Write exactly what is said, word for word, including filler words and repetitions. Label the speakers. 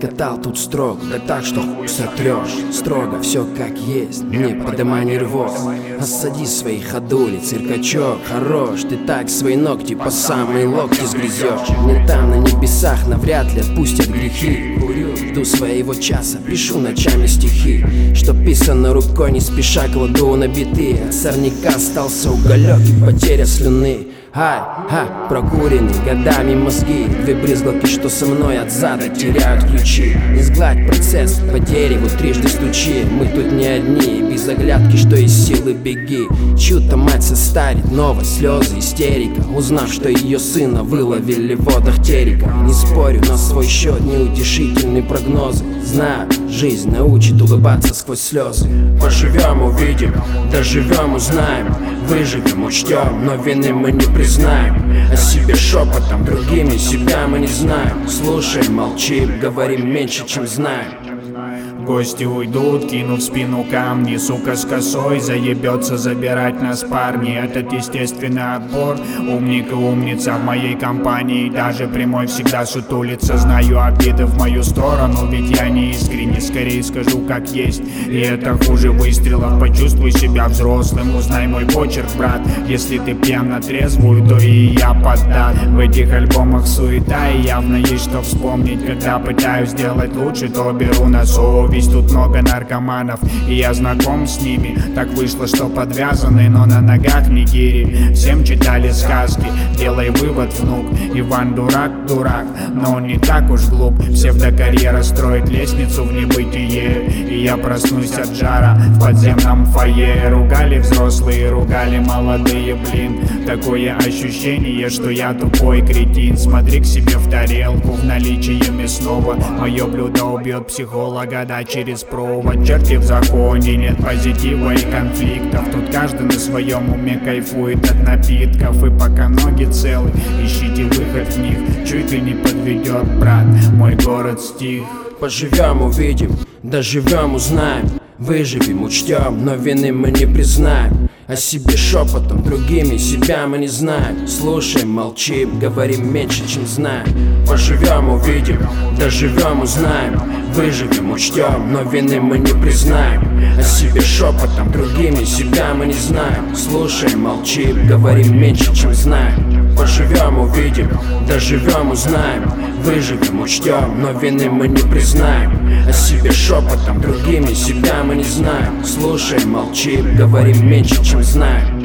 Speaker 1: катал тут строго, да так, что хуй сотрешь. Строго, все как есть, не подымай нервоз. Осади свои ходули, циркачок, хорош. Ты так свои ногти по самые локти сгрызешь. Мне там на небесах навряд ли отпустят грехи. Курю, жду своего часа, пишу ночами стихи. Что писано рукой, не спеша кладу на биты. От сорняка остался уголек и потеря слюны. Ай, ха, прокуренные годами мозги. Две брызгалки, что со мной от зада теряют ключи. Не сгладь процесс, по дереву трижды стучи. Мы тут не одни, без оглядки, что из силы беги. Чью-то мать состарит, новость, слезы, истерика. Узнав, что ее сына выловили в водах терека. Не спорю, на свой счет неутешительные прогнозы. Знаю, жизнь научит улыбаться сквозь слезы. Поживем, увидим, доживем, узнаем. Выживем, учтем, но вины мы не признаем. О себе шепотом, другими себя мы не знаем. Слушаем, молчим, говорим меньше, чем знаем.
Speaker 2: Гости уйдут, кинув в спину камни. Сука с косой заебется забирать нас парни. Этот естественный отбор. Умник и умница в моей компании. Даже прямой всегда сутулится. Знаю обиды в мою сторону, ведь я не искренне. Скорее скажу как есть, и это хуже выстрелов. Почувствуй себя взрослым, узнай мой почерк, брат. Если ты пьян на трезвую, то и я поддат. В этих альбомах суета, и явно есть что вспомнить. Когда пытаюсь сделать лучше, то беру на совесть. Тут много наркоманов, и я знаком с ними. Так вышло, что подвязаны, но на ногах не гири. Всем читали сказки, делай вывод, внук. Иван дурак, дурак, но он не так уж глуп. Псевдокарьера строит лестницу в небытие, и я проснусь от жара в подземном фойе. Ругали взрослые, ругали молодые, блин. Такое ощущение, что я тупой кретин. Смотри к себе в тарелку, в наличии мясного. Мое блюдо убьет психолога, да, через провод. Черти в законе, нет позитива и конфликтов. Тут каждый на своем уме кайфует от напитков. И пока ноги целы, ищите выход в них. Чуть ли не подведет, брат, мой город стих.
Speaker 1: Поживем, увидим, доживем, узнаем. Выживем, учтем, но вины мы не признаем. О себе шепотом, другими себя мы не знаем. Слушаем, молчим, говорим меньше, чем знаем. Поживем, увидим, доживем, узнаем. Выживем, учтем, но вины мы не признаем. О себе шепотом, другими себя мы не знаем. Слушаем, молчим, говорим меньше, чем знаем. Поживем, увидим, доживем, узнаем. Выживем, учтем, но вины мы не признаем. О себе шепотом, другими себя мы не знаем. Слушаем, молчим, говорим меньше, чем знаем.